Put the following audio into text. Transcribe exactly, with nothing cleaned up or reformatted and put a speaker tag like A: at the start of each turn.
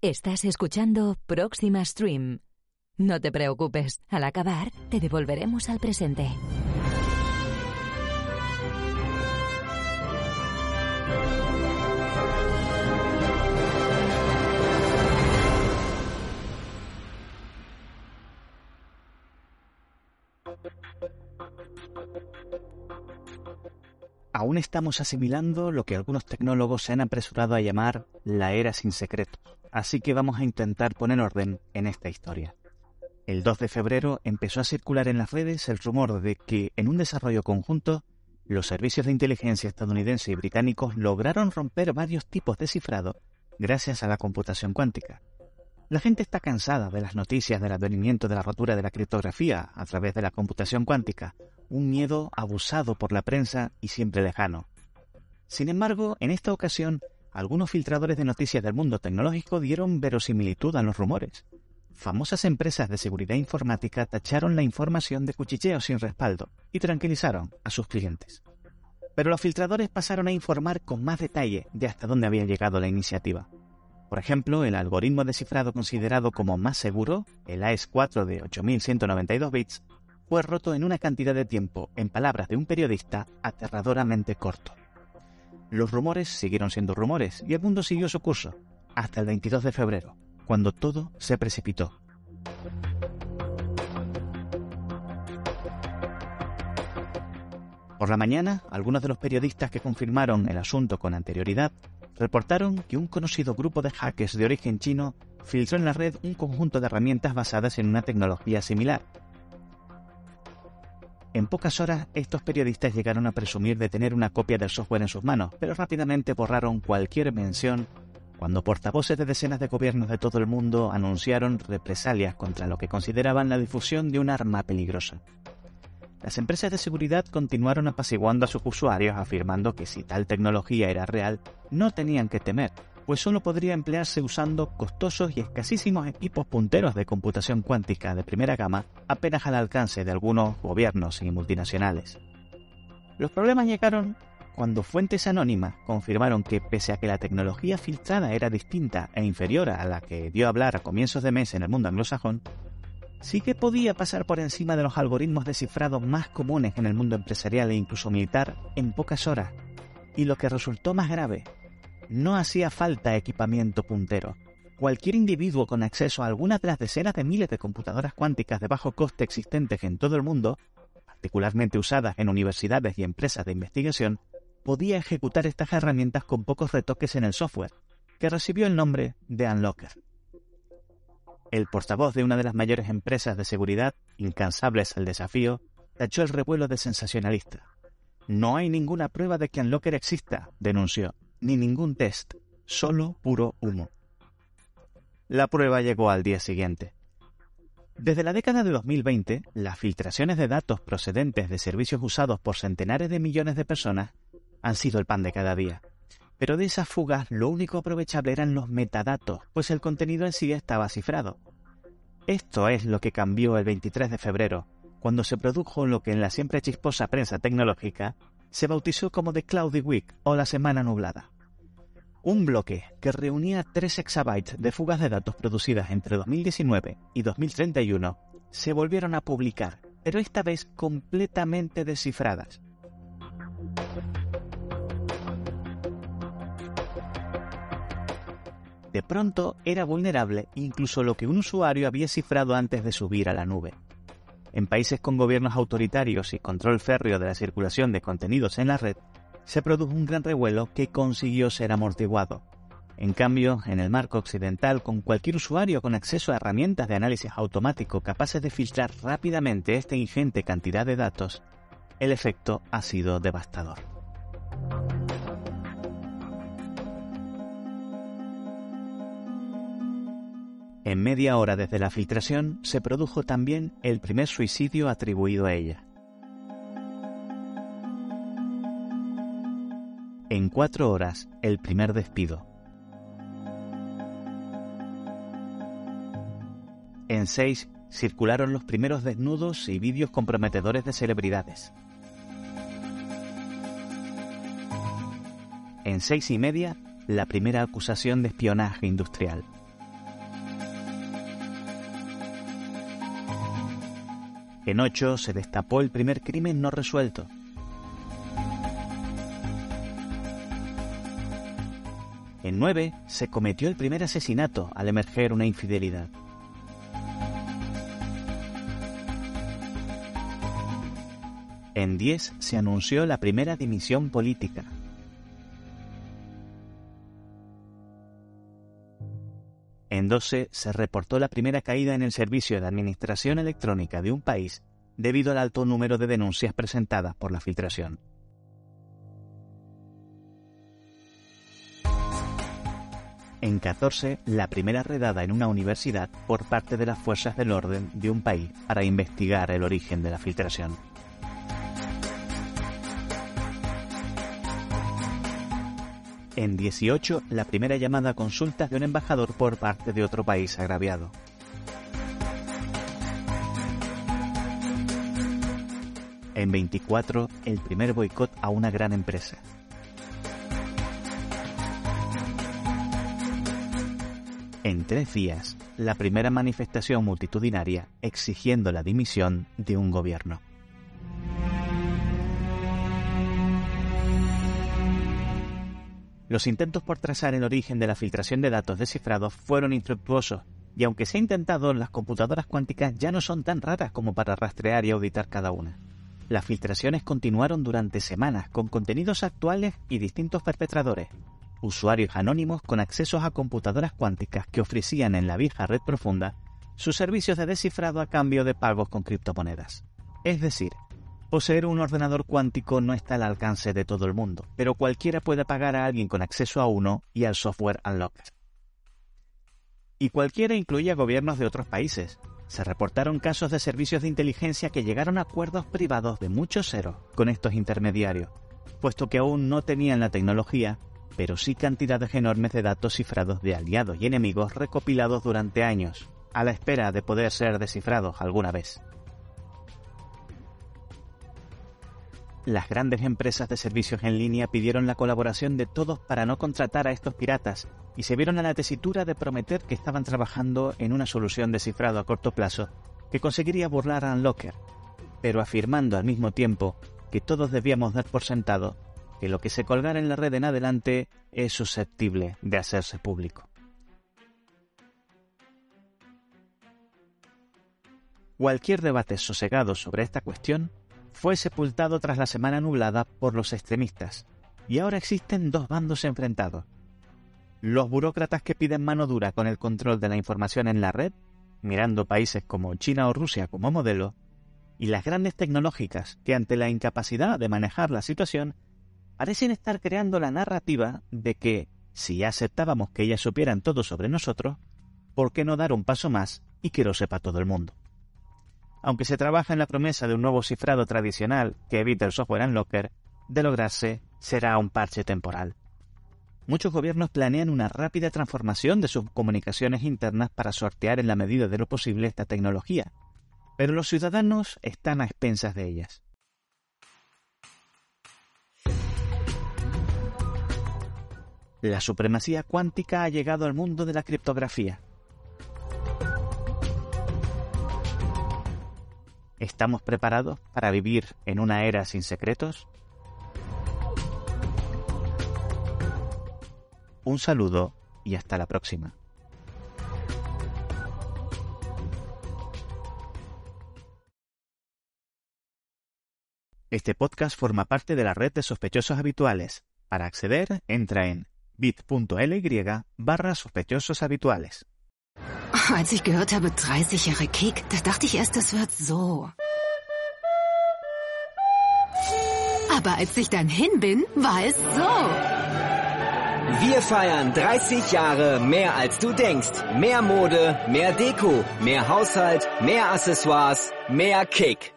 A: Estás escuchando Próxima Stream. No te preocupes, al acabar te devolveremos al presente.
B: Aún estamos asimilando lo que algunos tecnólogos se han apresurado a llamar la era sin secretos, así que vamos a intentar poner orden en esta historia. El dos de febrero empezó a circular en las redes el rumor de que, en un desarrollo conjunto, los servicios de inteligencia estadounidenses y británicos lograron romper varios tipos de cifrado gracias a la computación cuántica. La gente está cansada de las noticias del advenimiento de la rotura de la criptografía a través de la computación cuántica, un miedo abusado por la prensa y siempre lejano. Sin embargo, en esta ocasión, algunos filtradores de noticias del mundo tecnológico dieron verosimilitud a los rumores. Famosas empresas de seguridad informática tacharon la información de cuchicheo sin respaldo y tranquilizaron a sus clientes. Pero los filtradores pasaron a informar con más detalle de hasta dónde había llegado la iniciativa. Por ejemplo, el algoritmo de cifrado considerado como más seguro, el A E S cuatro de ocho mil ciento noventa y dos bits, fue roto en una cantidad de tiempo, en palabras de un periodista, aterradoramente corto. Los rumores siguieron siendo rumores y el mundo siguió su curso, hasta el veintidós de febrero, cuando todo se precipitó. Por la mañana, algunos de los periodistas que confirmaron el asunto con anterioridad reportaron que un conocido grupo de hackers de origen chino filtró en la red un conjunto de herramientas basadas en una tecnología similar. En pocas horas, estos periodistas llegaron a presumir de tener una copia del software en sus manos, pero rápidamente borraron cualquier mención cuando portavoces de decenas de gobiernos de todo el mundo anunciaron represalias contra lo que consideraban la difusión de un arma peligrosa. Las empresas de seguridad continuaron apaciguando a sus usuarios, afirmando que si tal tecnología era real, no tenían que temer, pues solo podría emplearse usando costosos y escasísimos equipos punteros de computación cuántica de primera gama, apenas al alcance de algunos gobiernos y multinacionales. Los problemas llegaron cuando fuentes anónimas confirmaron que, pese a que la tecnología filtrada era distinta e inferior a la que dio a hablar a comienzos de mes en el mundo anglosajón, sí que podía pasar por encima de los algoritmos de cifrado más comunes en el mundo empresarial e incluso militar en pocas horas. Y lo que resultó más grave, no hacía falta equipamiento puntero. Cualquier individuo con acceso a algunas de las decenas de miles de computadoras cuánticas de bajo coste existentes en todo el mundo, particularmente usadas en universidades y empresas de investigación, podía ejecutar estas herramientas con pocos retoques en el software, que recibió el nombre de Unlocker. El portavoz de una de las mayores empresas de seguridad, incansables al desafío, tachó el revuelo de sensacionalista. No hay ninguna prueba de que Unlocker exista, denunció, ni ningún test, solo puro humo. La prueba llegó al día siguiente. Desde la década de dos mil veinte, las filtraciones de datos procedentes de servicios usados por centenares de millones de personas han sido el pan de cada día. Pero de esas fugas lo único aprovechable eran los metadatos, pues el contenido en sí estaba cifrado. Esto es lo que cambió el veintitrés de febrero, cuando se produjo lo que en la siempre chisposa prensa tecnológica se bautizó como The Cloudy Week o la Semana Nublada. Un bloque que reunía tres exabytes de fugas de datos producidas entre dos mil diecinueve y dos mil treinta y uno se volvieron a publicar, pero esta vez completamente descifradas. De pronto era vulnerable incluso lo que un usuario había cifrado antes de subir a la nube. En países con gobiernos autoritarios y control férreo de la circulación de contenidos en la red, se produjo un gran revuelo que consiguió ser amortiguado. En cambio, en el marco occidental, con cualquier usuario con acceso a herramientas de análisis automático capaces de filtrar rápidamente esta ingente cantidad de datos, el efecto ha sido devastador. En media hora desde la filtración se produjo también el primer suicidio atribuido a ella. En cuatro horas, el primer despido. En seis, circularon los primeros desnudos y vídeos comprometedores de celebridades. En seis y media, la primera acusación de espionaje industrial. En ocho se destapó el primer crimen no resuelto. En nueve se cometió el primer asesinato al emerger una infidelidad. En diez se anunció la primera dimisión política. En doce se reportó la primera caída en el servicio de administración electrónica de un país debido al alto número de denuncias presentadas por la filtración. En catorce, la primera redada en una universidad por parte de las fuerzas del orden de un país para investigar el origen de la filtración. En dieciocho, la primera llamada a consultas de un embajador por parte de otro país agraviado. En veinticuatro, el primer boicot a una gran empresa. En tres días, la primera manifestación multitudinaria exigiendo la dimisión de un gobierno. Los intentos por trazar el origen de la filtración de datos descifrados fueron infructuosos, y aunque se ha intentado, las computadoras cuánticas ya no son tan raras como para rastrear y auditar cada una. Las filtraciones continuaron durante semanas, con contenidos actuales y distintos perpetradores, usuarios anónimos con accesos a computadoras cuánticas que ofrecían en la vieja red profunda sus servicios de descifrado a cambio de pagos con criptomonedas. Es decir, poseer un ordenador cuántico no está al alcance de todo el mundo, pero cualquiera puede pagar a alguien con acceso a uno y al software Unlocked. Y cualquiera incluye a gobiernos de otros países. Se reportaron casos de servicios de inteligencia que llegaron a acuerdos privados de muchos ceros con estos intermediarios, puesto que aún no tenían la tecnología, pero sí cantidades enormes de datos cifrados de aliados y enemigos recopilados durante años, a la espera de poder ser descifrados alguna vez. Las grandes empresas de servicios en línea pidieron la colaboración de todos para no contratar a estos piratas y se vieron a la tesitura de prometer que estaban trabajando en una solución de cifrado a corto plazo que conseguiría burlar a Unlocker, pero afirmando al mismo tiempo que todos debíamos dar por sentado que lo que se colgara en la red en adelante es susceptible de hacerse público. Cualquier debate sosegado sobre esta cuestión fue sepultado tras la semana nublada por los extremistas, y ahora existen dos bandos enfrentados. Los burócratas que piden mano dura con el control de la información en la red, mirando países como China o Rusia como modelo, y las grandes tecnológicas que ante la incapacidad de manejar la situación parecen estar creando la narrativa de que, si ya aceptábamos que ellas supieran todo sobre nosotros, ¿por qué no dar un paso más y que lo sepa todo el mundo? Aunque se trabaja en la promesa de un nuevo cifrado tradicional que evite el software Unlocker, de lograrse, será un parche temporal. Muchos gobiernos planean una rápida transformación de sus comunicaciones internas para sortear en la medida de lo posible esta tecnología, pero los ciudadanos están a expensas de ellas. La supremacía cuántica ha llegado al mundo de la criptografía. ¿Estamos preparados para vivir en una era sin secretos? Un saludo y hasta la próxima. Este podcast forma parte de la red de sospechosos habituales. Para acceder, entra en bit.ly barra sospechosos habituales.
C: Als ich gehört habe, dreißig Jahre Kick, da dachte ich erst, das wird so. Aber als ich dann hin bin, war es so.
D: Wir feiern dreißig Jahre mehr als du denkst. Mehr Mode, mehr Deko, mehr Haushalt, mehr Accessoires, mehr Kick.